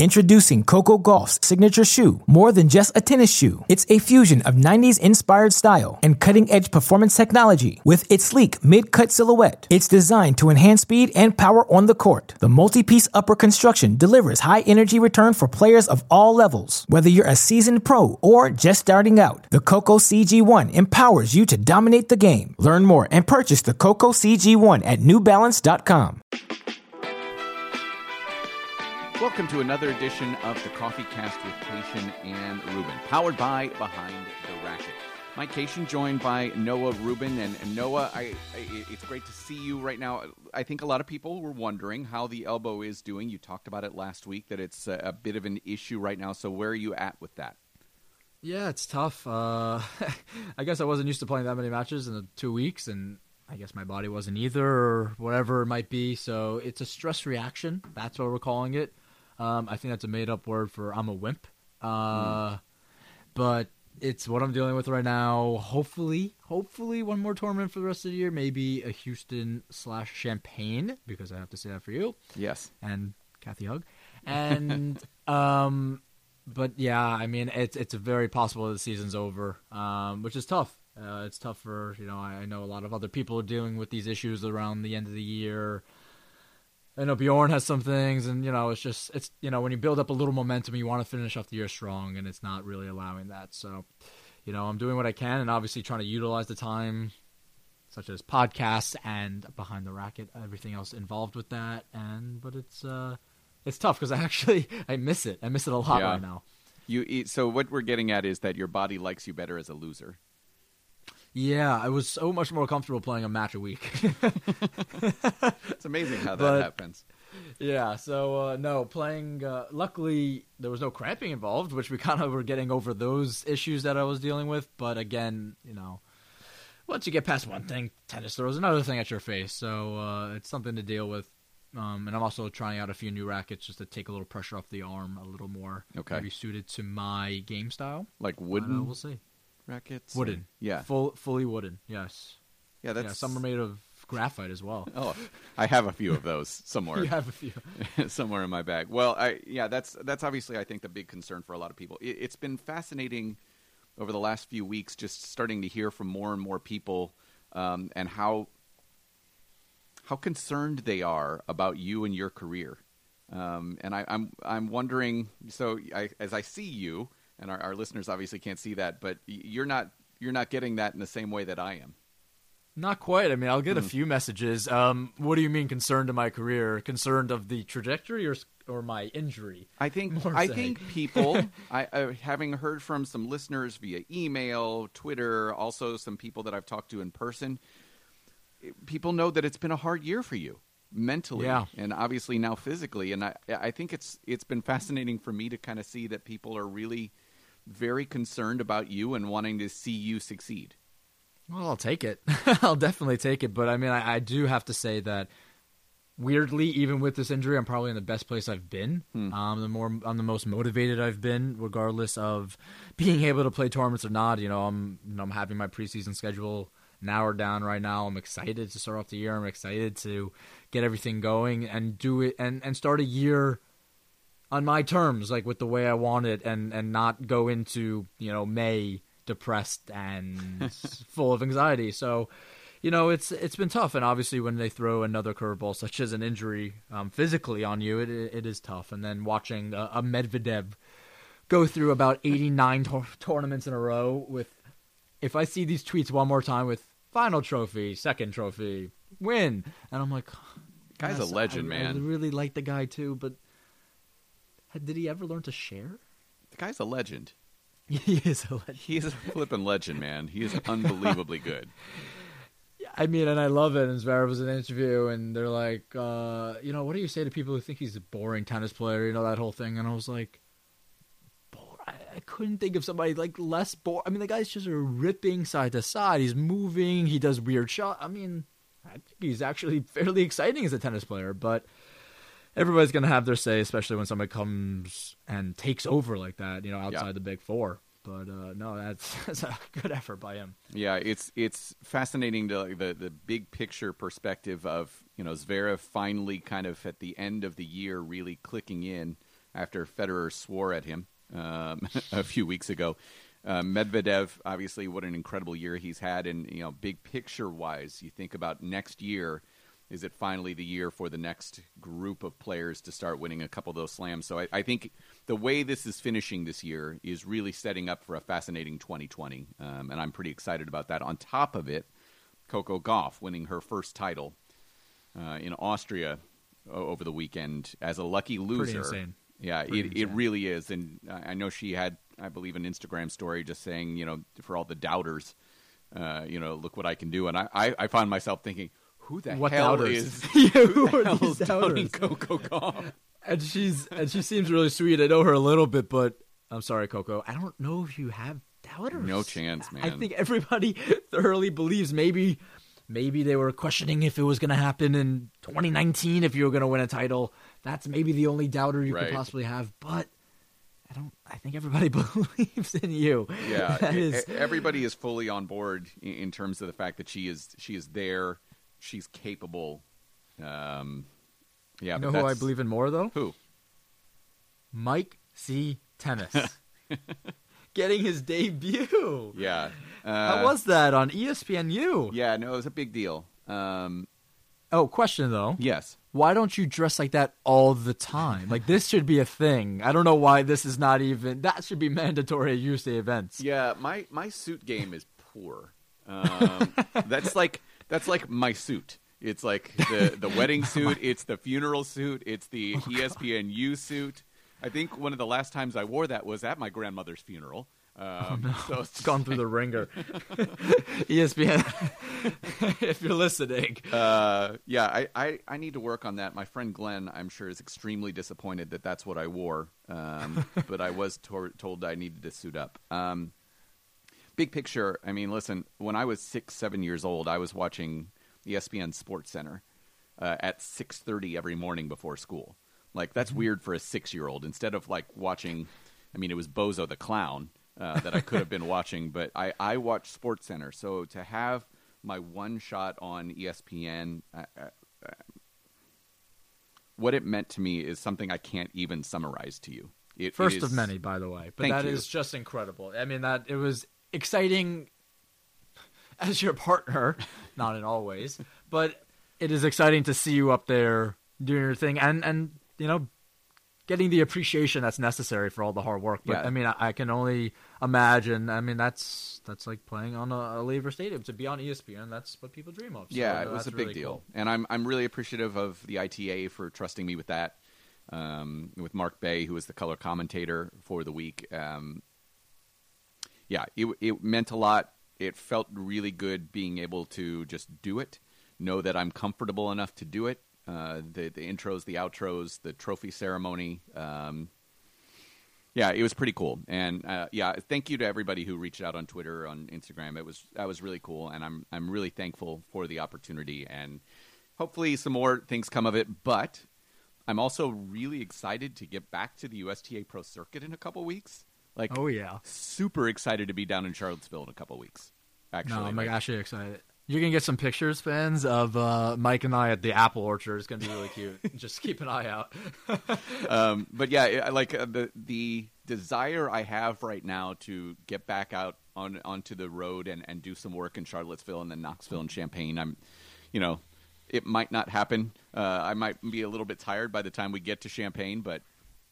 Introducing Coco Gauff's signature shoe, more than just a tennis shoe. It's a fusion of 90s-inspired style and cutting-edge performance technology. With its sleek mid-cut silhouette, it's designed to enhance speed and power on the court. The multi-piece upper construction delivers high-energy return for players of all levels. Whether you're a seasoned pro or just starting out, the Coco CG1 empowers you to dominate the game. Learn more and purchase the Coco CG1 at NewBalance.com. Welcome to another edition of the Coffee Cast with Cation and Ruben, powered by Behind the Racket. Mike Cation joined by Noah Rubin. And Noah, it's great to see you right now. I think a lot of people were wondering how the elbow is doing. You talked about it last week, that it's a bit of an issue right now. So where are you at with that? Yeah, it's tough. I guess I wasn't used to playing that many matches in 2 weeks, and I guess my body wasn't either, or whatever it might be. So it's a stress reaction. That's what we're calling it. I think that's a made-up word for I'm a wimp. But it's what I'm dealing with right now. Hopefully one more tournament for the rest of the year. Maybe a Houston/Champaign, because I have to say that for you. Yes. And Kathy Hug. And but yeah, I mean, it's very possible that the season's over, which is tough. It's tough for, I know a lot of other people are dealing with these issues around the end of the year. I know Bjorn has some things, and, it's when you build up a little momentum, you want to finish off the year strong, and it's not really allowing that. So, I'm doing what I can, and obviously trying to utilize the time, such as podcasts and Behind the Racket, everything else involved with that. But it's tough because I miss it. I miss it a lot right now. So what we're getting at is that your body likes you better as a loser. Yeah, I was so much more comfortable playing a match a week. It's amazing how that happens. Yeah, so no, playing, luckily there was no cramping involved, which we kind of were getting over those issues that I was dealing with. But again, once you get past one thing, tennis throws another thing at your face. So it's something to deal with. And I'm also trying out a few new rackets just to take a little pressure off the arm a little more. Okay. Maybe suited to my game style. Like wooden? We'll see. Rackets? Wooden. Yeah. Fully wooden, yes. Yeah, some are made of graphite as well. Oh, I have a few of those somewhere. You have a few. Somewhere in my bag. Well, that's obviously, I think, the big concern for a lot of people. It's been fascinating over the last few weeks just starting to hear from more and more people and how concerned they are about you and your career. And I'm wondering, so as I see you, and our listeners obviously can't see that, but you're not getting that in the same way that I am. Not quite. I mean, I'll get a few messages. What do you mean concerned of my career? Concerned of the trajectory or my injury? I think people, having heard from some listeners via email, Twitter, also some people that I've talked to in person, people know that it's been a hard year for you mentally and obviously now physically. And I think it's been fascinating for me to kind of see that people are really very concerned about you and wanting to see you succeed. Well, I'll take it. I'll definitely take it. But I mean, I do have to say that weirdly, even with this injury, I'm probably in the best place I've been. I'm the most motivated I've been, regardless of being able to play tournaments or not. I'm having my preseason schedule narrowed down right now. I'm excited to start off the year. I'm excited to get everything going and do it and start a year on my terms, like with the way I want it, and not go into, May depressed and full of anxiety. So, it's been tough. And obviously when they throw another curveball, such as an injury physically on you, it is tough. And then watching a Medvedev go through about 89 tournaments in a row with, if I see these tweets one more time with final trophy, second trophy, win. And I'm like, guy's a legend, man. I really like the guy too, but did he ever learn to share? The guy's a legend. He is a legend. He is a flippin' legend, man. He is unbelievably good. I mean, and I love it. And Zverev was in an interview, and they're like, what do you say to people who think he's a boring tennis player? That whole thing. And I was like, I couldn't think of somebody like less boring. I mean, the guy's just ripping side to side. He's moving. He does weird shots. I mean, I think he's actually fairly exciting as a tennis player, but everybody's going to have their say, especially when somebody comes and takes over like that, outside the big four. But no, that's a good effort by him. Yeah, it's fascinating to the big picture perspective of Zverev finally kind of at the end of the year really clicking in after Federer swore at him a few weeks ago. Medvedev, obviously, what an incredible year he's had. And, big picture-wise, you think about next year, is it finally the year for the next group of players to start winning a couple of those slams? So I think the way this is finishing this year is really setting up for a fascinating 2020. And I'm pretty excited about that. On top of it, Coco Gauff winning her first title in Austria over the weekend as a lucky loser. Pretty insane. Yeah, it really is. And I know she had, I believe, an Instagram story just saying, for all the doubters, look what I can do. And I found myself thinking, who the hell doubters? is Who are these doubting doubters? Coco Gauff? And she seems really sweet. I know her a little bit, but I'm sorry, Coco. I don't know if you have doubters. No chance, man. I think everybody thoroughly believes maybe they were questioning if it was going to happen in 2019 if you were going to win a title. That's maybe the only doubter you could possibly have, but I think everybody believes in you. Yeah, everybody is fully on board in terms of the fact that she is there, she's capable. You know who I believe in more though? Who? Mike C. Tennis. Getting his debut. Yeah. How was that on ESPNU? Yeah, no, it was a big deal. Question though. Yes. Why don't you dress like that all the time? Like, this should be a thing. I don't know why this is not even... That should be mandatory at USA events. Yeah, my suit game is poor. That's like my suit. It's like the wedding suit. It's the funeral suit. It's the ESPNU suit. I think one of the last times I wore that was at my grandmother's funeral. So it's gone through the ringer. ESPN, if you're listening. Yeah, I need to work on that. My friend Glenn, I'm sure, is extremely disappointed that that's what I wore. But I was told I needed to suit up. Big picture, I mean, listen, when I was 6-7 years old, I was watching ESPN Sports Center at 6:30 every morning before school. Like, that's weird for a 6-year-old. Instead of, like, watching, I mean, it was Bozo the Clown that I could have been watching, but I watched Sports Center. So to have my one shot on ESPN, what it meant to me is something I can't even summarize to you. First of many, by the way. But that is just incredible. I mean, that it was exciting as your partner, not in all ways, but it is exciting to see you up there doing your thing and getting the appreciation that's necessary for all the hard work. But, yeah. I mean, I can only imagine. I mean, that's like playing on a Lever Stadium. To be on ESPN, that's what people dream of. So yeah, it was a big deal. Cool. And I'm really appreciative of the ITA for trusting me with that, with Mark Bay, who was the color commentator for the week. Yeah, it meant a lot. It felt really good being able to just do it, know that I'm comfortable enough to do it. The intros, the outros, the trophy ceremony. Yeah, it was pretty cool. And yeah, thank you to everybody who reached out on Twitter, on Instagram. That was really cool, and I'm really thankful for the opportunity. And hopefully some more things come of it. But I'm also really excited to get back to the USTA Pro Circuit in a couple weeks. Like, oh yeah, super excited to be down in Charlottesville in a couple weeks. Actually, no, I'm actually excited. You're going to get some pictures, fans, of Mike and I at the apple orchard. It's going to be really cute. Just keep an eye out. But yeah, the desire I have right now to get back out onto the road and do some work in Charlottesville and then Knoxville and Champaign. It might not happen. I might be a little bit tired by the time we get to Champaign, but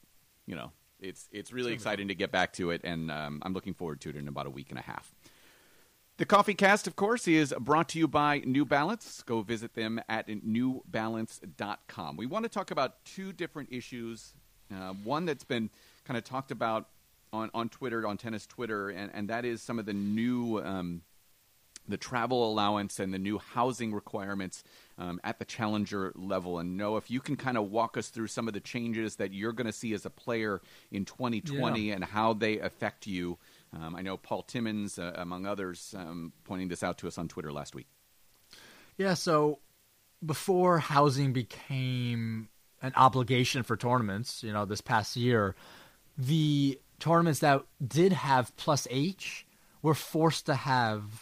it's really exciting to get back to it, and I'm looking forward to it in about a week and a half. The Coffee Cast, of course, is brought to you by New Balance. Go visit them at newbalance.com. We want to talk about two different issues. One that's been kind of talked about on Twitter, on tennis Twitter, and that is some of the new the travel allowance and the new housing requirements at the challenger level. And Noah, if you can kind of walk us through some of the changes that you're going to see as a player in 2020 and how they affect you. I know Paul Timmons, among others, pointing this out to us on Twitter last week. Yeah, so before housing became an obligation for tournaments, this past year, the tournaments that did have plus H were forced to have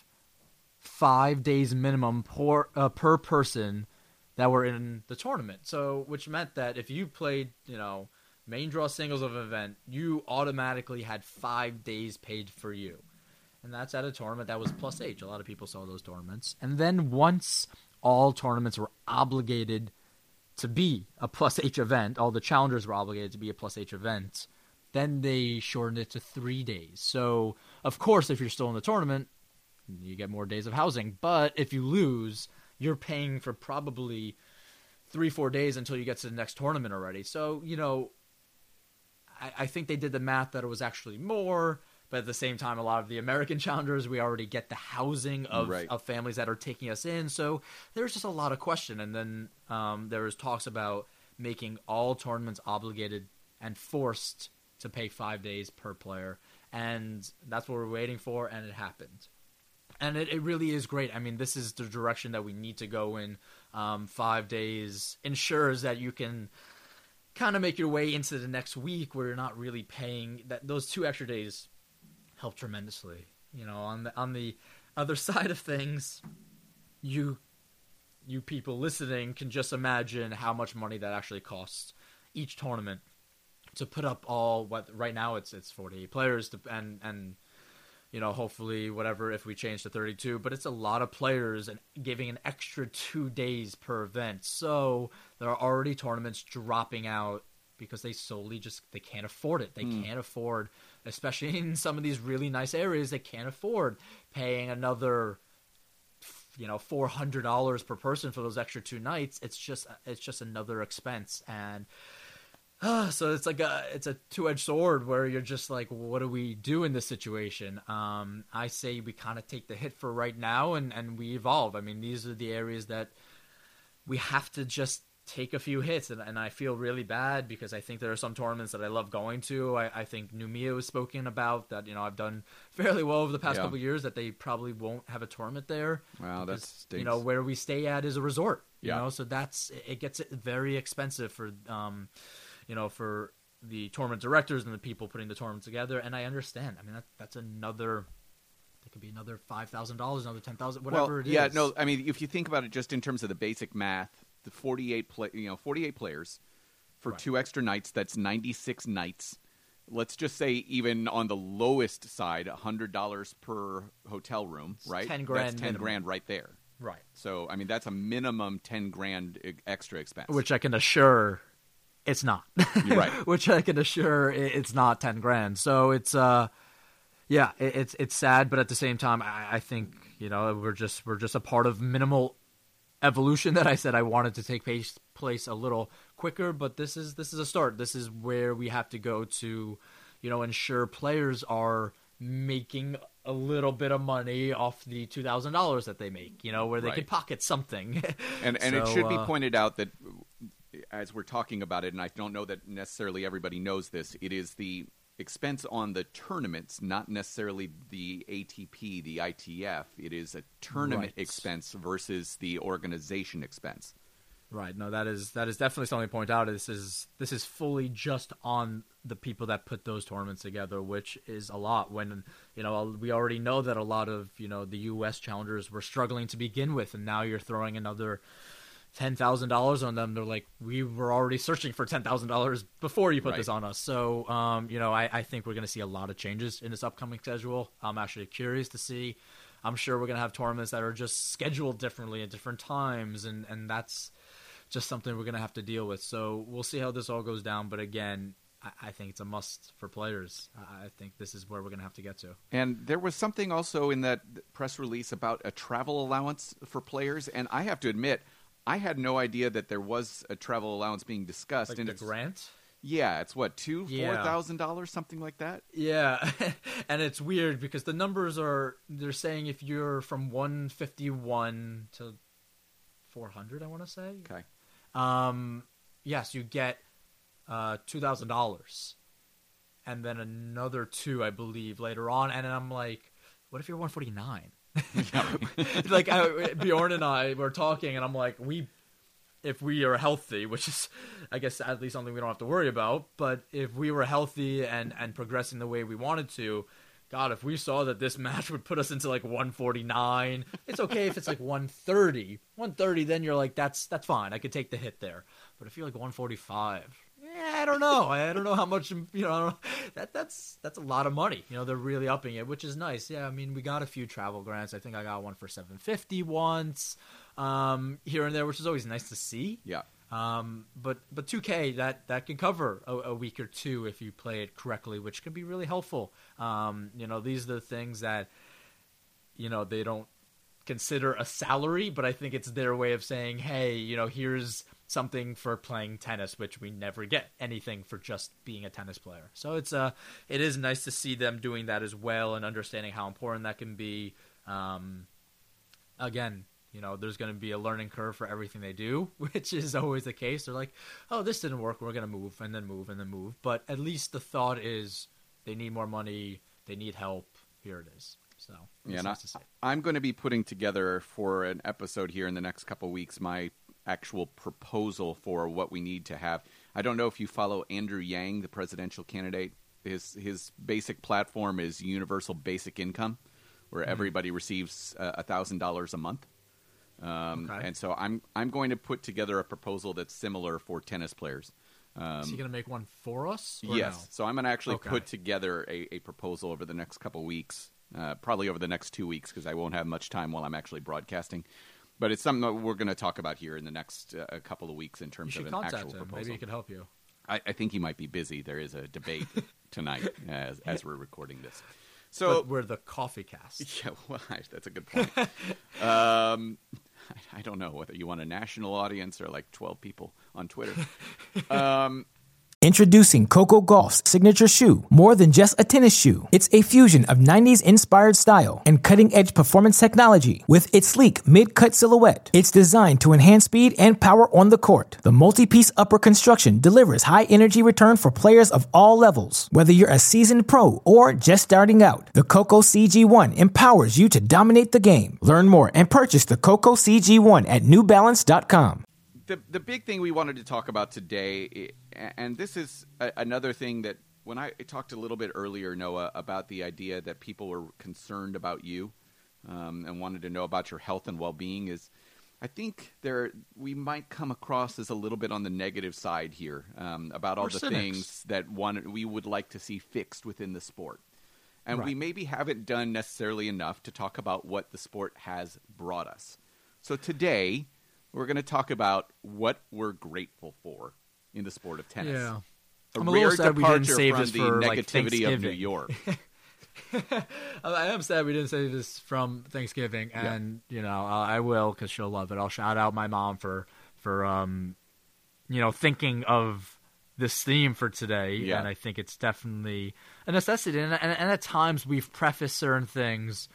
5 days minimum per person that were in the tournament. So, which meant that if you played, main draw singles of an event, you automatically had 5 days paid for you. And that's at a tournament that was plus H. A lot of people saw those tournaments. And then once all tournaments were obligated to be a plus H event, all the challengers were obligated to be a plus H event, then they shortened it to 3 days. So, of course, if you're still in the tournament, you get more days of housing. But if you lose, you're paying for probably 3-4 days until you get to the next tournament already. So, I think they did the math that it was actually more, but at the same time, a lot of the American challengers, we already get the housing of families that are taking us in. So there's just a lot of question. And then there was talks about making all tournaments obligated and forced to pay 5 days per player. And that's what we're waiting for, and it happened. And it really is great. I mean, this is the direction that we need to go in. 5 days ensures that you can kind of make your way into the next week where you're not really paying. Those 2 extra days help tremendously. On the other side of things, you people listening can just imagine how much money that actually costs each tournament to put up right now it's 48 players and hopefully whatever if we change to 32, but it's a lot of players and giving an extra 2 days per event. So there are already tournaments dropping out because they solely they can't afford it. They can't afford, especially in some of these really nice areas, they can't afford paying another $400 per person for those extra 2 nights. It's just another expense. And so it's like it's a two-edged sword where you're just like, what do we do in this situation? I say we kind of take the hit for right now and we evolve. I mean, these are the areas that we have to just take a few hits, and I feel really bad because I think there are some tournaments that I love going to. I think Numia was spoken about that, I've done fairly well over the past couple of years, that they probably won't have a tournament there. Wow, that stinks. Where we stay at is a resort, so it gets very expensive for for the tournament directors and the people putting the tournament together. And I understand. I mean, that's another. It could be another $5,000, another $10,000, whatever it is. Yeah, no. I mean, if you think about it, just in terms of the basic math, the 48 players for 2 extra nights. That's 96 nights. Let's just say even on the lowest side, $100 per hotel room, right? 10 grand. That's 10 grand right there. Right. So I mean, that's a minimum 10 grand extra expense. Which I can assure. It's not. You're right. Which I can assure it's not 10 grand. So it's it's sad, but at the same time, I think we're just a part of minimal evolution that I said I wanted to take place a little quicker. But this is a start. This is where we have to go to, ensure players are making a little bit of money off the $2,000 that they make. Where they could pocket something. And so, it should be pointed out that, as we're talking about it, and I don't know that necessarily everybody knows this, it is the expense on the tournaments, not necessarily the ATP, the ITF. It is a tournament expense versus the organization expense. Right. No, that is definitely something to point out. This is fully just on the people that put those tournaments together, which is a lot. When we already know that a lot of the U.S. challengers were struggling to begin with, and now you're throwing another $10,000 on them. They're like, we were already searching for $10,000 before you put this on us. So, I think we're going to see a lot of changes in this upcoming schedule. I'm actually curious to see. I'm sure we're going to have tournaments that are just scheduled differently at different times, and that's just something we're going to have to deal with. So we'll see how this all goes down. But again, I think it's a must for players. I think this is where we're going to have to get to. And there was something also in that press release about a travel allowance for players. And I have to admit, I had no idea that there was a travel allowance being discussed. Like and the grant? Yeah, it's what, $4,000, something like that? Yeah, and it's weird because the numbers they're saying if you're from 151 to 400, I want to say. Okay. Yes, you get $2,000, and then another 2, I believe, later on. And then I'm like, what if you're 149? Like Bjorn and I were talking, and I'm like, if we are healthy, which is, I guess, at least something we don't have to worry about, but if we were healthy and progressing the way we wanted to, God, if we saw that this match would put us into like 149, it's okay if it's like 130, then you're like, that's fine, I could take the hit there. But if you're like 145, I don't know. I don't know how much, I don't know. That's a lot of money. They're really upping it, which is nice. Yeah, I mean, we got a few travel grants. I think I got one for $750 once, here and there, which is always nice to see. Yeah. But 2K, that can cover a week or two if you play it correctly, which can be really helpful. These are the things that, they don't consider a salary, but I think it's their way of saying, hey, here's something for playing tennis, which we never get anything for just being a tennis player. So it is nice to see them doing that as well and understanding how important that can be. Again, there's going to be a learning curve for everything they do, which is always the case. They're like, oh, this didn't work. We're going to move and then move and then move. But at least the thought is they need more money. They need help. Here it is. So yeah, nice to see. I'm going to be putting together for an episode here in the next couple of weeks my actual proposal for what we need to have. I don't know if you follow Andrew Yang, the presidential candidate. His basic platform is universal basic income, where everybody receives $1,000 a month. Okay. And so I'm going to put together a proposal that's similar for tennis players. Is he going to make one for us? Yes. No? So I'm going to actually put together a proposal over the next couple of weeks, probably over the next 2 weeks, because I won't have much time while I'm actually broadcasting. But it's something that we're going to talk about here in the next couple of weeks in terms of an actual proposal. Maybe he could help you. I think he might be busy. There is a debate tonight as we're recording this. So but we're the Coffee Cast. Yeah, well, that's a good point. I don't know whether you want a national audience or like 12 people on Twitter. Introducing Coco Golf's signature shoe. More than just a tennis shoe, it's a fusion of 90s inspired style and cutting-edge performance technology. With its sleek mid-cut silhouette, it's designed to enhance speed and power on the court. The multi-piece upper construction delivers high-energy return for players of all levels. Whether you're a seasoned pro or just starting out, the Coco CG1 empowers you to dominate the game. Learn more and purchase the Coco CG1 at NewBalance.com. The big thing we wanted to talk about today, and this is another thing that when I talked a little bit earlier, Noah, about the idea that people were concerned about you and wanted to know about your health and well-being, is I think we might come across as a little bit on the negative side here about all the things that we would like to see fixed within the sport. And we maybe haven't done necessarily enough to talk about what the sport has brought us. So today, we're going to talk about what we're grateful for in the sport of tennis. Yeah. I'm a rare departure from the negativity of New York. I am sad we didn't save this from Thanksgiving, and I will, because she'll love it. I'll shout out my mom for thinking of this theme for today, and I think it's definitely a necessity. And at times we've prefaced certain things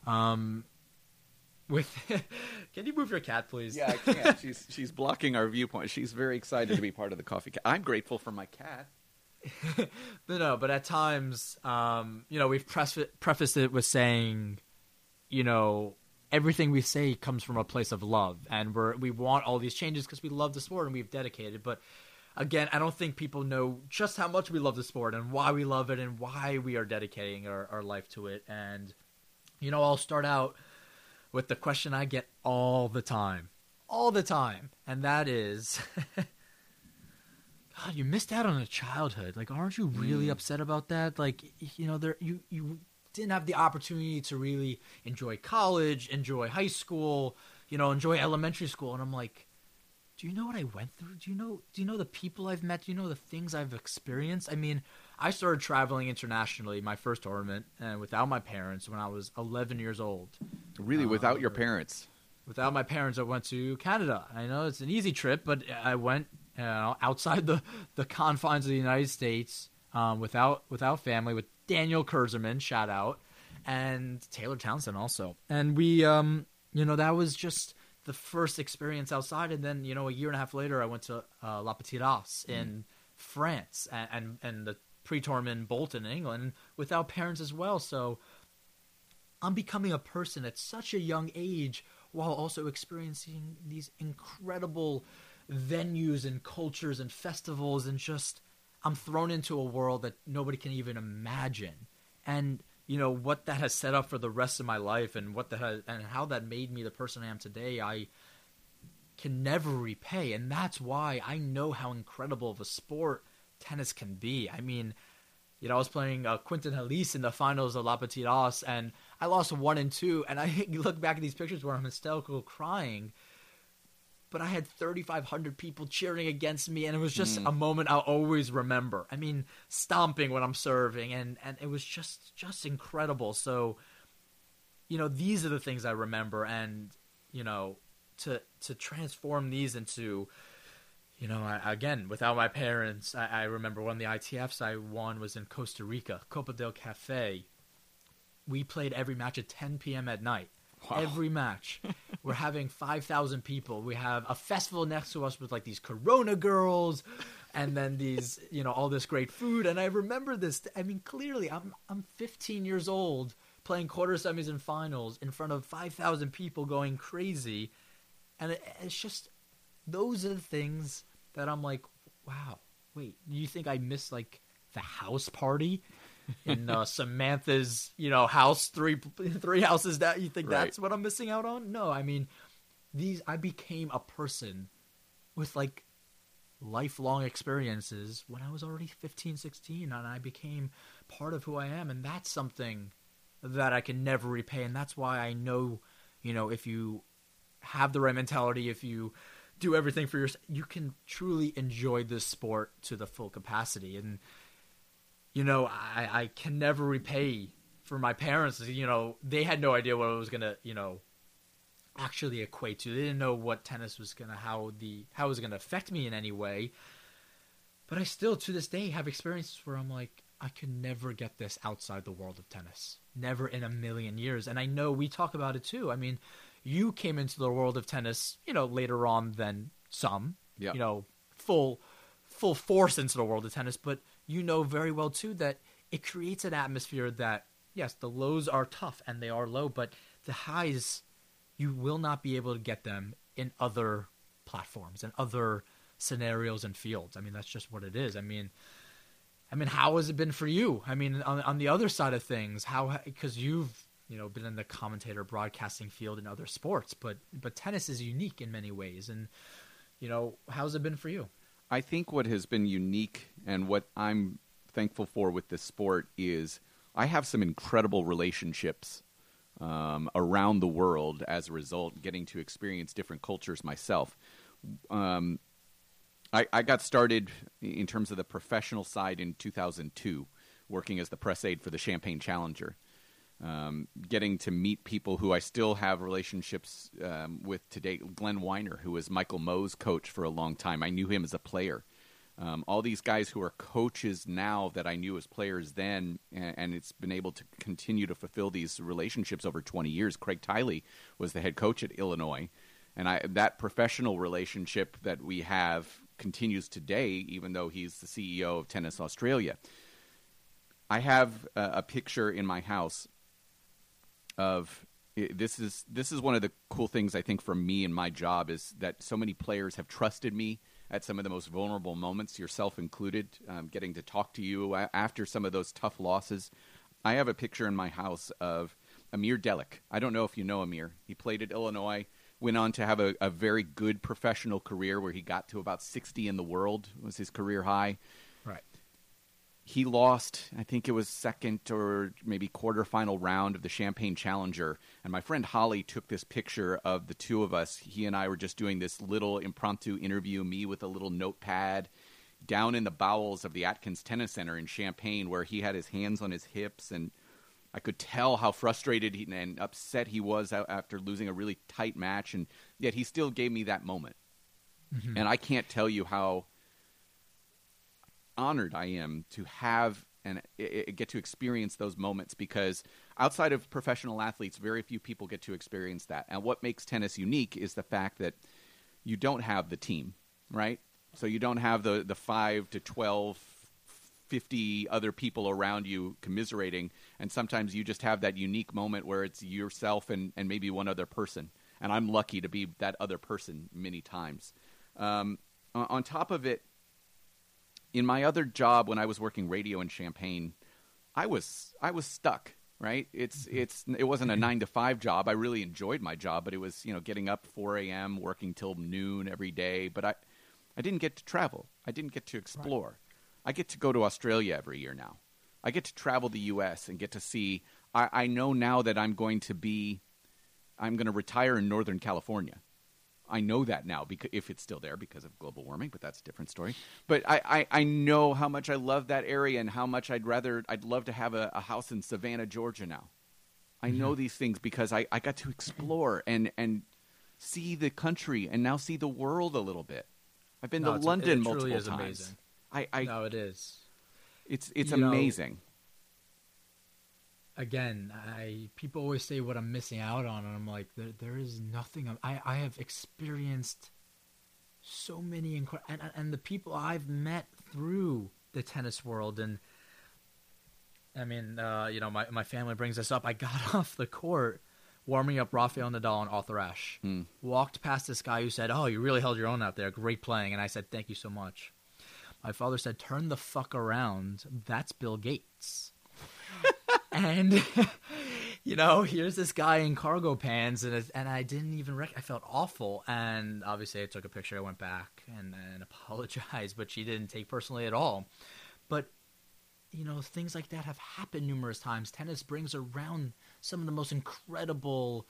with. Can you move your cat, please? Yeah, I can't. She's blocking our viewpoint. She's very excited to be part of the coffee cat. I'm grateful for my cat. But at times, we've prefaced it with saying, everything we say comes from a place of love, and we want all these changes because we love the sport and we've dedicated. But again, I don't think people know just how much we love the sport and why we love it and why we are dedicating our life to it. And I'll start out with the question I get all the time, and that is, God, you missed out on a childhood. Like, aren't you really upset about that? Like, you didn't have the opportunity to really enjoy college, enjoy high school, enjoy elementary school. And I'm like, do you know what I went through? Do you know the people I've met? Do you know the things I've experienced? I mean, I started traveling internationally, my first tournament, and without my parents when I was 11 years old. Really, without your parents? Without my parents, I went to Canada. I know it's an easy trip, but I went outside the confines of the United States without family, with Daniel Kurzerman, shout out, and Taylor Townsend also. And we, that was just the first experience outside. And then, a year and a half later, I went to La Petite House in France and the pre-tournament in Bolton in England, without parents as well. So I'm becoming a person at such a young age while also experiencing these incredible venues and cultures and festivals, and just I'm thrown into a world that nobody can even imagine. And what that has set up for the rest of my life, and and how that made me the person I am today, I can never repay. And that's why I know how incredible of a sport tennis can be. I mean, I was playing Quinton Halys in the finals of La Petite As, and I lost 1-2. And I look back at these pictures where I'm hysterical crying, but I had 3,500 people cheering against me, and it was just a moment I'll always remember. I mean, stomping when I'm serving, and it was just incredible. So, these are the things I remember, and to transform these into, again, without my parents, I remember one of the ITFs I won was in Costa Rica, Copa del Cafe. We played every match at 10 p.m. at night. Wow. Every match. We're having 5,000 people. We have a festival next to us with like these Corona girls and then these, all this great food. And I remember this. I mean, clearly, I'm 15 years old playing quarter semis and finals in front of 5,000 people going crazy. And it's just, those are the things that I'm like, wow, wait, you think I missed like the house party in Samantha's, house, three houses that you think that's what I'm missing out on? No, I mean, I became a person with like lifelong experiences when I was already 15, 16, and I became part of who I am. And that's something that I can never repay. And that's why I know, if you have the right mentality, if you do everything for yourself, you can truly enjoy this sport to the full capacity. And I can never repay for my parents. They had no idea what it was gonna, actually equate to. They didn't know what tennis was gonna, how it was gonna affect me in any way. But I still, to this day, have experiences where I'm like, I could never get this outside the world of tennis. Never in a million years. And I know we talk about it too. I mean, you came into the world of tennis, later on than some. Yeah. Full force into the world of tennis, but very well too that it creates an atmosphere that, yes, the lows are tough and they are low, but the highs, you will not be able to get them in other platforms and other scenarios and fields. I mean, that's just what it is. I mean, how has it been for you? I mean, on the other side of things, because you've, been in the commentator broadcasting field in other sports, but tennis is unique in many ways. And, how's it been for you? I think what has been unique and what I'm thankful for with this sport is I have some incredible relationships around the world as a result, getting to experience different cultures myself. I got started in terms of the professional side in 2002, working as the press aide for the Champagne Challenger. Getting to meet people who I still have relationships with today. Glenn Weiner, who was Michael Moe's coach for a long time. I knew him as a player. All these guys who are coaches now that I knew as players then, and it's been able to continue to fulfill these relationships over 20 years. Craig Tiley was the head coach at Illinois, and that professional relationship that we have continues today, even though he's the CEO of Tennis Australia. I have a picture in my house of this is one of the cool things I think for me and my job is that so many players have trusted me at some of the most vulnerable moments, yourself included, getting to talk to you after some of those tough losses. I have a picture in my house of Amir Delic. I don't know if you know Amir. He played at Illinois, went on to have a very good professional career where he got to about 60 in the world, was his career high. Right. He lost, I think it was second or maybe quarterfinal round of the Champagne Challenger. And my friend Holly took this picture of the two of us. He and I were just doing this little impromptu interview, me with a little notepad, down in the bowels of the Atkins Tennis Center in Champaign, where he had his hands on his hips. And I could tell how frustrated and upset he was after losing a really tight match. And yet he still gave me that moment. Mm-hmm. And I can't tell you how honored I am to have and get to experience those moments, because outside of professional athletes, very few people get to experience that. And what makes tennis unique is the fact that you don't have the team, right? So you don't have the 5 to 12, 50 other people around you commiserating, and sometimes you just have that unique moment where it's yourself and maybe one other person. And I'm lucky to be that other person many times. On top of it, in my other job, when I was working radio in Champaign, I was stuck, right? It wasn't a 9-to-5 job. I really enjoyed my job, but it was, getting up 4 a.m., working till noon every day. But I didn't get to travel. I didn't get to explore. Right. I get to go to Australia every year now. I get to travel the U.S. and get to see. I know now that I'm going to retire in Northern California. I know that now, because if it's still there because of global warming, but that's a different story. But I know how much I love that area and how much I'd love to have a house in Savannah, Georgia now. I know these things because I got to explore and see the country and now see the world a little bit. I've been to London multiple times. Amazing. No, it is. It's amazing. Again, people always say what I'm missing out on, and I'm like, there is nothing. I have experienced so many and the people I've met through the tennis world, and I mean, my family brings this up. I got off the court warming up Rafael Nadal and Arthur Ashe. Walked past this guy who said, "Oh, you really held your own out there. Great playing." And I said, "Thank you so much." My father said, "Turn the fuck around. That's Bill Gates." And, here's this guy in cargo pants, and I didn't even I felt awful. And obviously I took a picture. I went back and apologized, but she didn't take personally at all. But, things like that have happened numerous times. Tennis brings around some of the most incredible,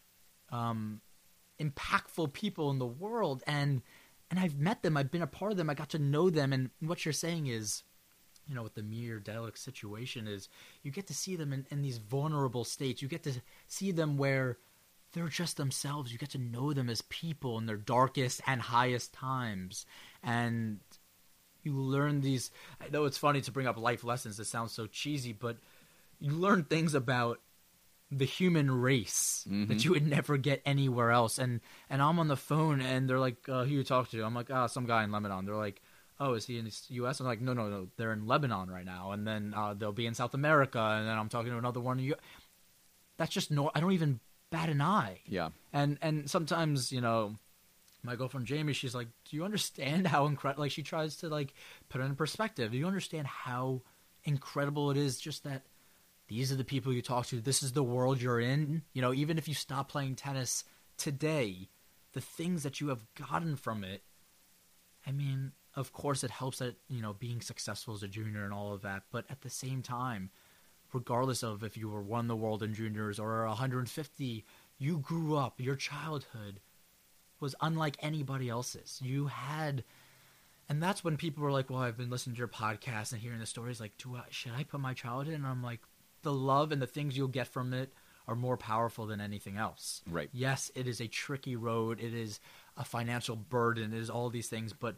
impactful people in the world. And I've met them. I've been a part of them. I got to know them. And what you're saying is, with the Mir Delic situation is you get to see them in these vulnerable states. You get to see them where they're just themselves. You get to know them as people in their darkest and highest times. And you learn these – I know it's funny to bring up life lessons. It sounds so cheesy, but you learn things about the human race that you would never get anywhere else. And I'm on the phone, and they're like, who you talk to? I'm like, some guy in Lebanon. They're like, oh, is he in the U.S.? I'm like, no, they're in Lebanon right now. And then they'll be in South America, and then I'm talking to another one. That's just I don't even bat an eye. Yeah. And sometimes, my girlfriend Jamie, she's like, do you understand how incredible, like she tries to like put it in perspective. Do you understand how incredible it is just that these are the people you talk to. This is the world you're in. Even if you stop playing tennis today, the things that you have gotten from it, I mean, of course it helps that, being successful as a junior and all of that. But at the same time, regardless of if you were won the world in juniors or 150, you grew up, your childhood was unlike anybody else's. You had, and that's when people were like, well, I've been listening to your podcast and hearing the stories, like, should I put my childhood in? And I'm like, the love and the things you'll get from it are more powerful than anything else. Right. Yes, it is a tricky road. It is a financial burden. It is all these things, but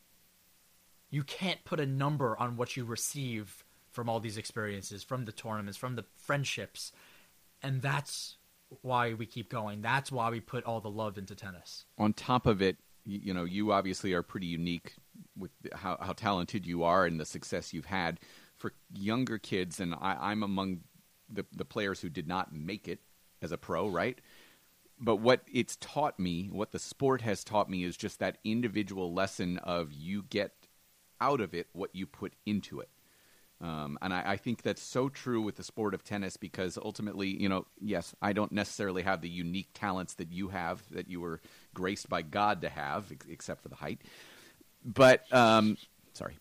you can't put a number on what you receive from all these experiences, from the tournaments, from the friendships. And that's why we keep going. That's why we put all the love into tennis. On top of it, you obviously are pretty unique with how talented you are and the success you've had. For younger kids, and I'm among the players who did not make it as a pro, right? But what it's taught me, what the sport has taught me, is just that individual lesson of you get out of it what you put into it. And I think that's so true with the sport of tennis because ultimately, yes, I don't necessarily have the unique talents that you have, that you were graced by God to have, except for the height. But, sorry.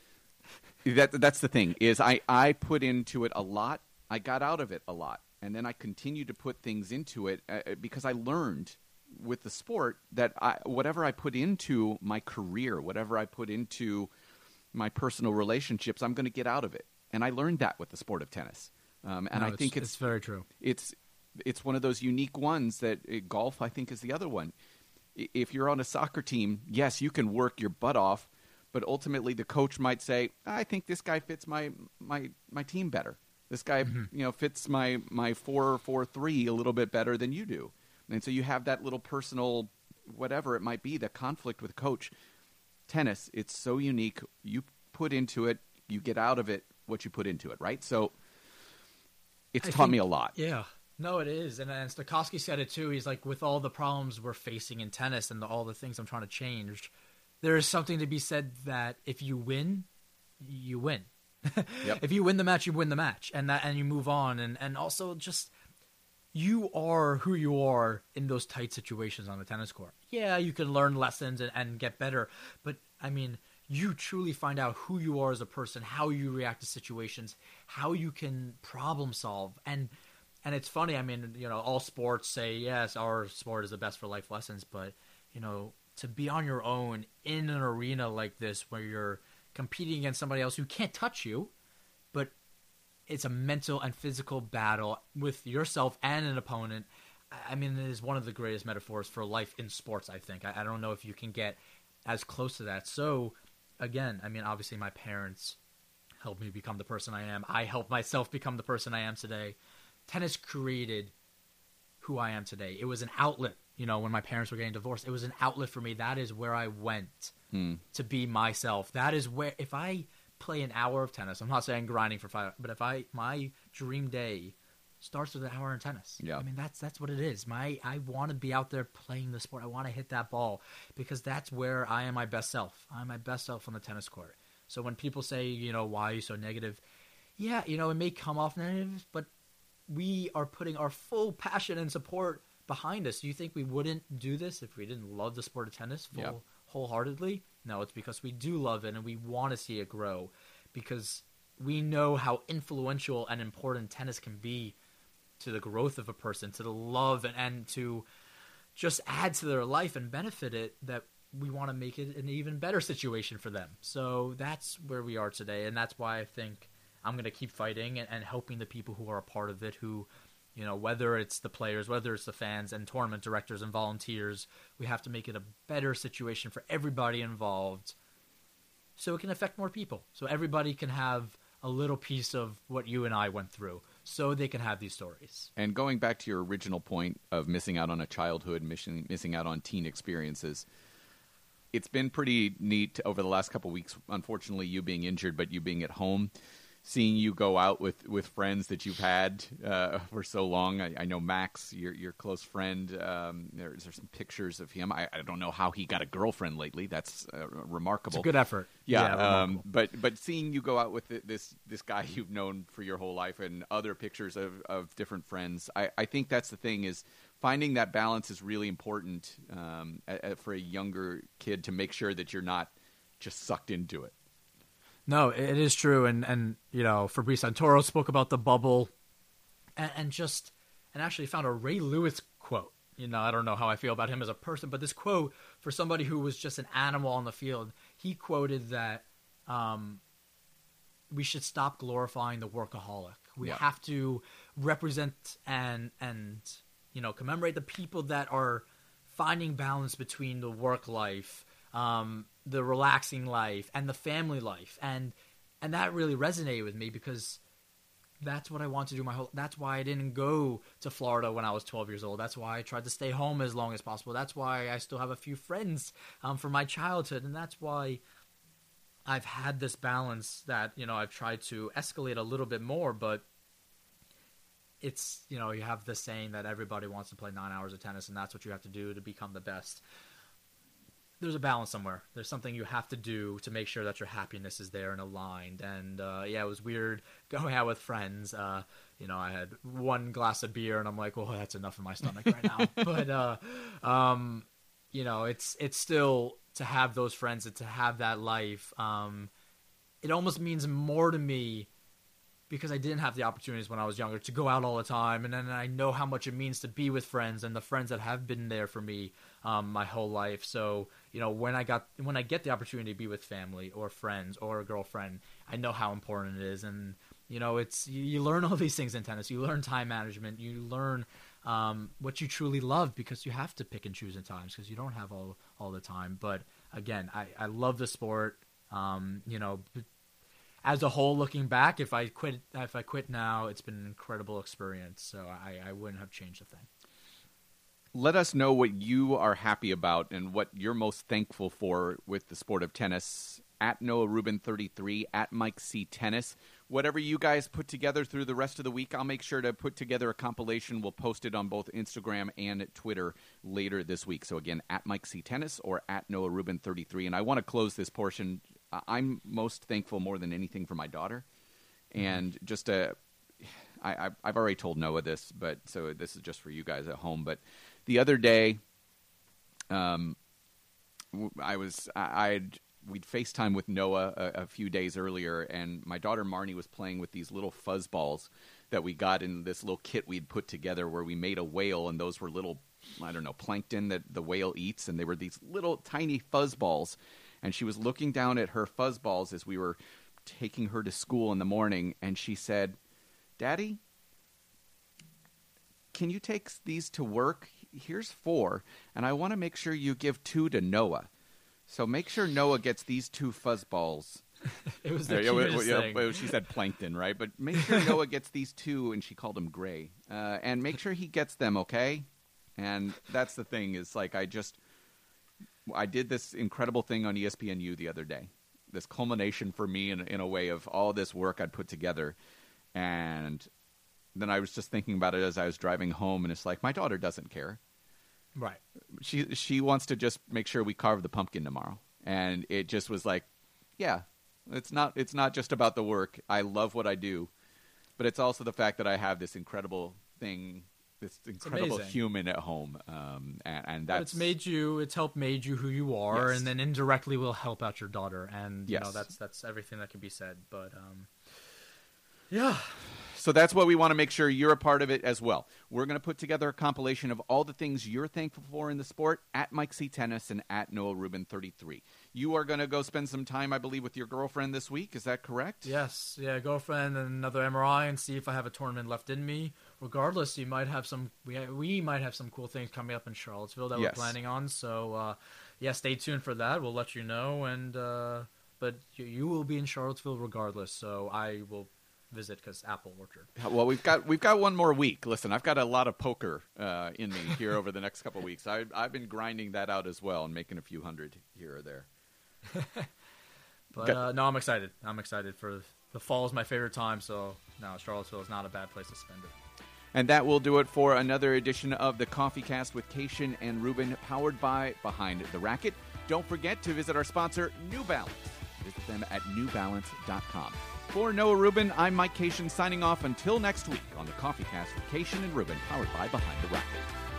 That's the thing, is I put into it a lot. I got out of it a lot. And then I continued to put things into it because I learned with the sport that whatever I put into my career, whatever I put into my personal relationships, I'm going to get out of it. And I learned that with the sport of tennis. I think it's very true. It's one of those unique ones that golf, I think, is the other one. If you're on a soccer team, yes, you can work your butt off, but ultimately the coach might say, I think this guy fits my team better. This guy, fits my 4-4-3 a little bit better than you do. And so you have that little personal, whatever it might be, the conflict with coach. Tennis, it's so unique. You put into it, you get out of it what you put into it, right? So it's taught me a lot. Yeah. No, it is. And Stokowski said it too. He's like, with all the problems we're facing in tennis and all the things I'm trying to change, there is something to be said that if you win, you win. Yep. If you win the match, you win the match. And you move on. And also just you are who you are in those tight situations on the tennis court. Yeah, you can learn lessons and get better. But, I mean, you truly find out who you are as a person, how you react to situations, how you can problem solve. And it's funny, I mean, all sports say, yes, our sport is the best for life lessons, but, to be on your own in an arena like this where you're competing against somebody else who can't touch you, but it's a mental and physical battle with yourself and an opponent. I mean, it is one of the greatest metaphors for life in sports, I think. I don't know if you can get as close to that. So, again, I mean, obviously my parents helped me become the person I am. I helped myself become the person I am today. Tennis created who I am today. It was an outlet. When my parents were getting divorced, it was an outlet for me. That is where I went to be myself. That is where, if I play an hour of tennis, I'm not saying grinding for 5 hours, but if my dream day starts with an hour in tennis. Yeah. I mean, that's what it is. I want to be out there playing the sport. I want to hit that ball because that's where I am my best self. I'm my best self on the tennis court. So when people say, why are you so negative? Yeah, it may come off negative, but we are putting our full passion and support behind us. Do you think we wouldn't do this if we didn't love the sport of tennis wholeheartedly? No, it's because we do love it and we want to see it grow because we know how influential and important tennis can be to the growth of a person, to the love and to just add to their life and benefit it, that we want to make it an even better situation for them. So that's where we are today, and that's why I think I'm going to keep fighting and helping the people who are a part of it, who, whether it's the players, whether it's the fans and tournament directors and volunteers, we have to make it a better situation for everybody involved so it can affect more people. So everybody can have a little piece of what you and I went through so they can have these stories. And going back to your original point of missing out on a childhood, missing out on teen experiences, it's been pretty neat over the last couple of weeks, unfortunately, you being injured, but you being at home, seeing you go out with friends that you've had for so long. I know Max, your close friend. There's some pictures of him. I don't know how he got a girlfriend lately. That's remarkable. It's a good effort. Yeah. But seeing you go out with this guy you've known for your whole life and other pictures of different friends, I think that's the thing, is finding that balance is really important for a younger kid, to make sure that you're not just sucked into it. No, it is true, and Fabrice Santoro spoke about the bubble, and actually found a Ray Lewis quote. I don't know how I feel about him as a person, but this quote, for somebody who was just an animal on the field, he quoted that we should stop glorifying the workaholic. We have to represent and commemorate the people that are finding balance between the work life, the relaxing life, and the family life, and that really resonated with me because that's what I want to do that's why I didn't go to Florida when I was 12 years old. That's why I tried to stay home as long as possible. That's why I still have a few friends from my childhood, and that's why I've had this balance that I've tried to escalate a little bit more, but it's you have the saying that everybody wants to play 9 hours of tennis, and that's what you have to do to become the best. There's a balance somewhere. There's something you have to do to make sure that your happiness is there and aligned. And it was weird going out with friends. I had one glass of beer and I'm like, well, that's enough in my stomach right now. But it's still, to have those friends and to have that life. It almost means more to me because I didn't have the opportunities when I was younger to go out all the time. And then I know how much it means to be with friends and the friends that have been there for me my whole life. So, when I get the opportunity to be with family or friends or a girlfriend, I know how important it is. And, you learn all these things in tennis. You learn time management. You learn what you truly love, because you have to pick and choose at times because you don't have all the time. But again, I love the sport. As a whole, looking back, if I quit now, it's been an incredible experience. So I wouldn't have changed a thing. Let us know what you are happy about and what you're most thankful for with the sport of tennis. At Noah Rubin 33, at Mike C Tennis. Whatever you guys put together through the rest of the week, I'll make sure to put together a compilation. We'll post it on both Instagram and Twitter later this week. So again, at Mike C Tennis or at Noah Rubin 33. And I want to close this portion. I'm most thankful more than anything for my daughter. And just I've already told Noah this, but so this is just for you guys at home. But the other day, I'd we'd FaceTime with Noah a few days earlier, and my daughter Marnie was playing with these little fuzz balls that we got in this little kit we'd put together where we made a whale, and those were little, I don't know, plankton that the whale eats, and they were these little tiny fuzz balls. And she was looking down at her fuzz balls as we were taking her to school in the morning, and she said, "Daddy, can you take these to work? Here's 4, and I want to make sure you give 2 to Noah. So make sure Noah gets these 2 fuzz balls." It was the cutest thing. She said plankton, right? But make sure Noah gets these 2, and she called him gray. And make sure he gets them, okay? And that's the thing is, like, I did this incredible thing on ESPNU the other day. This culmination for me in a way of all this work I'd put together. And then I was just thinking about it as I was driving home, and it's like, my daughter doesn't care. Right. She wants to just make sure we carve the pumpkin tomorrow. And it just was like, yeah, it's not just about the work. I love what I do, but it's also the fact that I have this incredible thing, this incredible human at home. And that's it's helped made you who you are, Yes. and then indirectly will help out your daughter. And you Yes. know, that's everything that can be said. But yeah. So that's what we want to make sure you're a part of it as well. We're going to put together a compilation of all the things you're thankful for in the sport at Mike C. Tennis and at Noah Rubin 33. You are going to go spend some time, I believe, with your girlfriend this week. Is that correct? Yes. Yeah, girlfriend and another MRI and see if I have a tournament left in me. Regardless, you might have some. We might have some cool things coming up in Charlottesville that Yes. we're planning on. So yeah, stay tuned for that. We'll let you know. And but you will be in Charlottesville regardless. So I will visit because Apple Orchard. Well, we've got one more week. Listen, I've got a lot of poker in me here over the next couple of weeks. I've been grinding that out as well and making a few hundred here or there. But no, I'm excited. I'm excited for the fall is my favorite time. So no, Charlottesville is not a bad place to spend it. And that will do it for another edition of the Coffee Cast with Cation and Ruben, powered by Behind the Racket. Don't forget to visit our sponsor, New Balance. Visit them at newbalance.com. For Noah Rubin, I'm Mike Cation signing off until next week on the Coffee Cast with Cation and Rubin, powered by Behind the Racket.